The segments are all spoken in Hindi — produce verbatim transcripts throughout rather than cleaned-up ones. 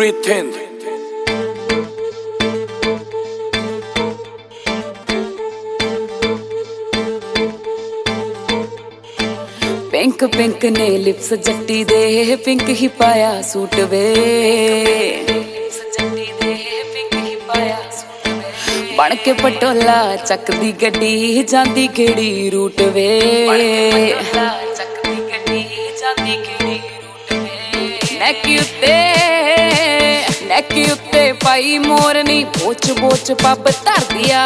Breathe. पिंक पिंक ने लिप्स जट्टी दे पिंक ही पाया सूट वे बन के पटोला चकदी गड्डी जांदी केड़ी रूट वे नैकी उत्ते नैकी उत्ते पाई मोरनी पोच पोच पब धर दिया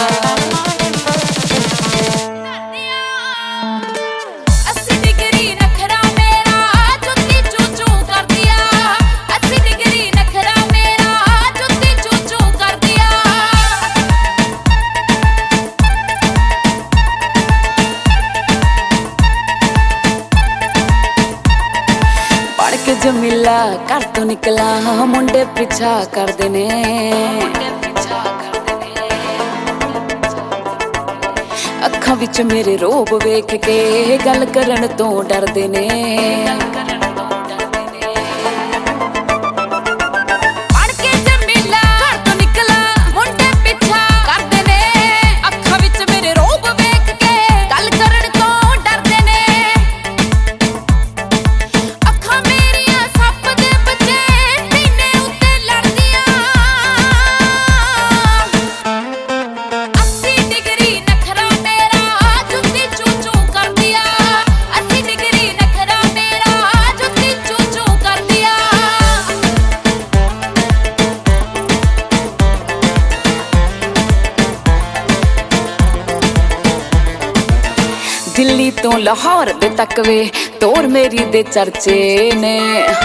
जमीला घर तो निकला मुंडे पिछा कर देने अखां विच मेरे रोब वेख के गल करन तो डरदे ने दिल्ली तो लाहौर दे तक वे तोर मेरी दे चर्चे ने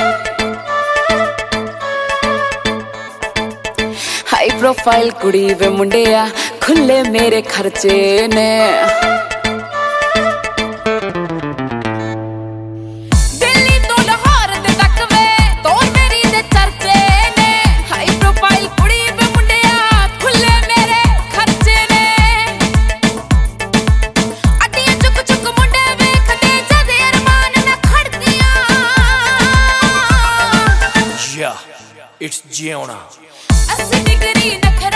हाई प्रोफाइल कुड़ी वे मुंडिया खुले मेरे खर्चे ने It's Giona. अस्सी डिग्री नखरा